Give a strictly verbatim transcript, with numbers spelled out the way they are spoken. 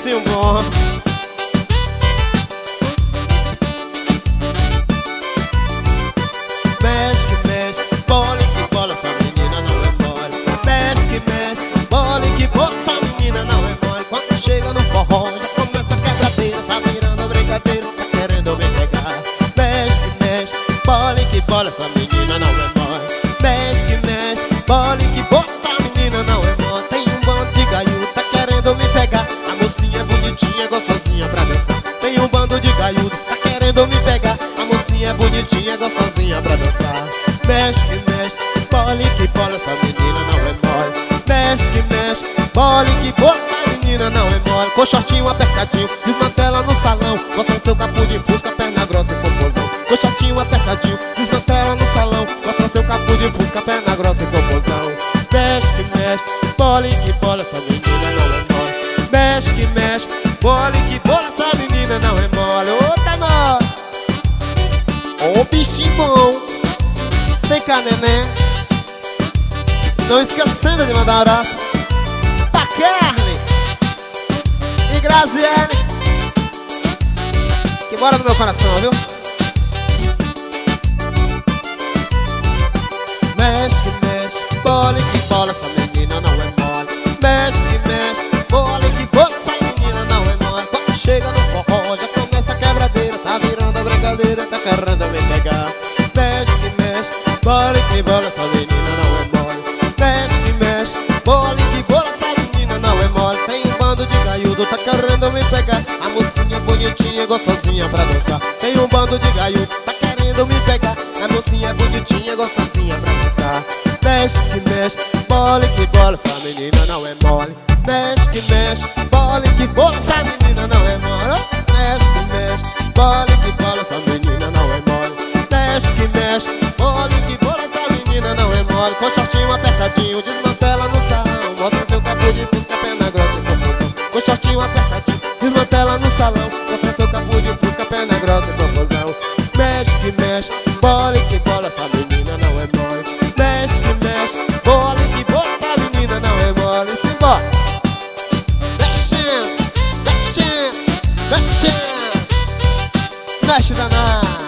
negocinho bom. Mexe que mexe, bola que bola, essa menina não é mole. Mexe que mexe, bola que bola, essa menina não é mole. Quando chega no forró, já começa a quebradeira. Tá virando brincadeira, tá querendo me pegar. Mexe que mexe, bola que bola, essa menina não é mole. Mexe que mexe, bola que bola, essa menina não é mole. Tem um bando de gaiudo, tá querendo me pegar. A mocinha é bonitinha, gostosinha pra dançar. Tem um bando de gaiudo, tá querendo me pegar. A mocinha é bonitinha, gostosinha pra dançar. Mexe que mexe, bola que bola, essa menina não é mole. Mexe que mexe, bola que bola, essa menina não é mole. Com shortinho apertadinho, desmantela no salão. Mostra seu capo de fusca, perna grossa e popozão. Com shortinho apertadinho, desmantela no salão. Mostra seu capo de fusca, perna grossa e popozão. Mexe que mexe, bola que bola, essa menina não é mole. Mexe que mexe, bola que bola, essa menina não é mole. Ô, tá nós! Ô, bichinho bom! Vem cá, neném. Não esquecendo de mandar um abraço pra Carne e Graziele, que mora no meu coração, viu? Mexe que mexe, bola que bola, essa menina não é mole. Mexe que mexe, bola que bola, essa menina não é mole. Quando chega no forró, já começa a quebradeira. Tá virando a brincadeira, tá querendo me pegar. Mexe que mexe, bola que bola, essa menina não é mole. Mexe que mexe, bola que bola, essa menina não é mole. Tem um bando de gaiudo, tá querendo me pegar. A mocinha bonitinha, gostosinha pra dançar. Tem um bando de gaiudo, tá querendo me pegar. A mocinha bonitinha, gostosinha pra dançar. Mexe que mexe, bola que bola, essa menina não é mole. Mexe que mexe, bola que bola, essa menina não é mole. Mexe que mexe, bola que bola, essa menina não é mole. Mexe que mexe, bola que bola, essa menina não é mole. Com shortinho apertadinho, desmantela no salão. Mostra seu capo de fusca, perna grossa e popozão. Com shortinho apertadinho, desmantela no salão. Mostra seu capo de fusca, perna grossa e popozão. Mexe que mexe, bola que bola, essa menina não é mole. Mexe que mexe, bola que bola, essa menina não é mole. Simbora! Mexendo, mexendo, mexendo. Mexe danado.